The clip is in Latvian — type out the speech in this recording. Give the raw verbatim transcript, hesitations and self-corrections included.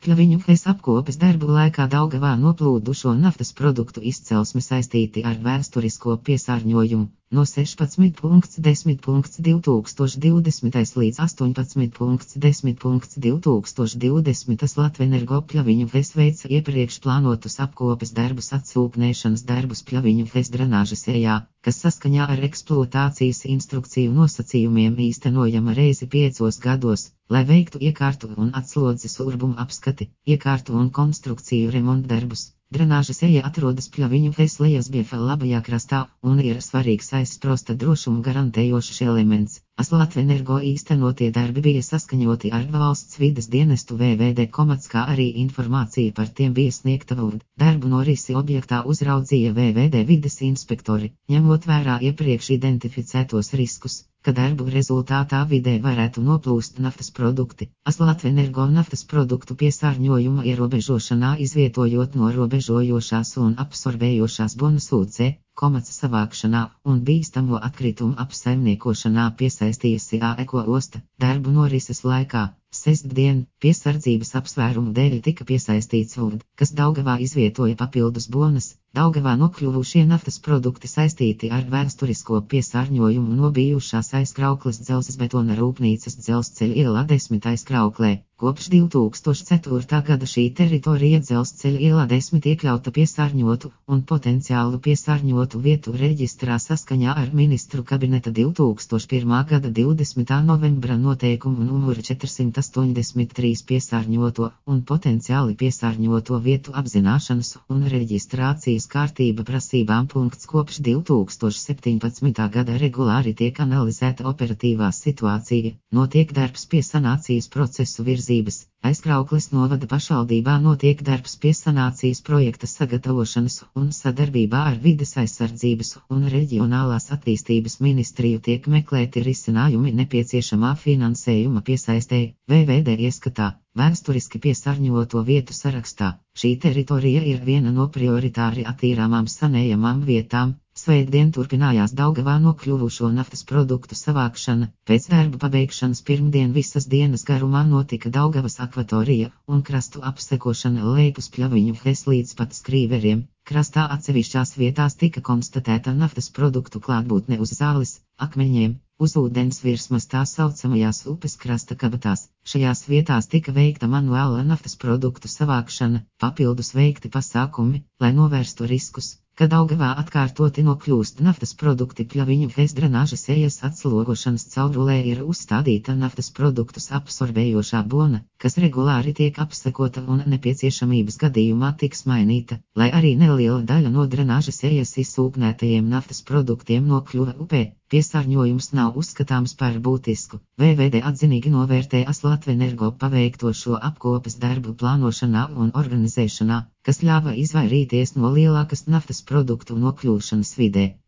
Pļaviņu apkopes darbu laikā Daugavā noplūdušo naftas produktu izcelsme saistīti ar vēsturisko piesārņojumu. No sešpadsmit desmit divtūkstoš divdesmitais līdz astoņpadsmit desmit divtūkstoš divdesmitais Latvenergo Pļaviņu veica iepriekš plānotus apkopes darbus atsūpnēšanas darbus Pļaviņu drenāžas ejā, kas saskaņā ar eksploatācijas instrukciju nosacījumiem īstenojama reizi piecos gados, lai veiktu iekārtu un atslodzes urbumu apskati, iekārtu un konstrukciju remontdarbus. Drenāžas eja atrodas Pļaviņu lejas biefa labajā krastā un ir svarīgs aizsprosta drošumu garantējošs elements. Latvenergo īstenotie darbi bija saskaņoti ar valsts vides dienestu V V D komats, kā arī informācija par tiem bija sniegta V U D. Darbu norisi objektā uzraudzīja V V D vides inspektori, ņemot vērā iepriekš identificētos riskus, ka darbu rezultātā vidē varētu noplūst naftas produkti. Latvenergo naftas produktu piesārņojuma ierobežošanā izvietojot norobežojošās un absorbējošās bonusūce, komats savākšanā un bīstamo atkritumu apsaimniekošanā piesaistījusi A Eko osta. Darbu norises laikā, sestdien, piesardzības apsvērumu dēļ tika piesaistīts V U D, kas Daugavā izvietoja papildus bonas. Daugavā nokļuvušie naftas produkti saistīti ar vēsturisko piesārņojumu no bijušās aizkraukles dzelzsbetona rūpnīcas Dzelzceļa ielā desmit aizkrauklē. Kopš divtūkstoš ceturtā gada šī teritorija Dzelzceļa ielā desmit iekļauta piesārņotu un potenciālu piesārņotu vietu reģistrā saskaņā ar ministru kabineta divtūkstoš pirmā gada divdesmitā novembra noteikumu numuru četrsimt astoņdesmit trīs piesārņoto un potenciāli piesārņoto vietu apzināšanas un reģistrācijas kārtība prasībām. Kopš divtūkstoš septiņpadsmitā gada regulāri tiek analizēta operatīvā situācija, notiek darbs pie sanācijas procesu virzības. Aizkraukles novada pašvaldībā notiek darbs pie sanācijas projekta sagatavošanas un sadarbībā ar vides aizsardzības un reģionālās attīstības ministriju tiek meklēti risinājumi nepieciešamā finansējuma piesaistē. V V D ieskatā, vēsturiski piesārņoto vietu sarakstā, šī teritorija ir viena no prioritāri attīrāmām sanējamām vietām. Svētdien turpinājās Daugavā nokļuvušo naftas produktu savākšana. Pēc darba pabeigšanas pirmdien visas dienas garumā notika Daugavas akvatorija un krastu apsekošana lejpus Pļaviņu līdz pat Skrīveriem. Krastā atsevišķās vietās tika konstatēta naftas produktu klātbūtne uz zāles, akmeņiem, uz ūdens virsmas tā saucamajās upes krasta kabatās. Šajās vietās tika veikta manuāla naftas produktu savākšana, papildus veikti pasākumi, lai novērstu riskus, ka Daugavā atkārtoti nokļūst naftas produkti. Pļaviņu drenāžas ejas atslogošanas caurulē ir uzstādīta naftas produktus absorbējošā bona, kas regulāri tiek apsekota un nepieciešamības gadījumā tiks mainīta, lai arī neliela daļa no drenāžas ejas izsūknētajiem naftas produktiem nokļuva upē. Piesārņojums nav uzskatāms par būtisku. V V D atzinīgi novērtē Latvenergo paveikto šo apkopes darbu plānošanā un organizēšanā, kas ļāva izvairīties no lielākas naftas produktu nokļūšanas vidē.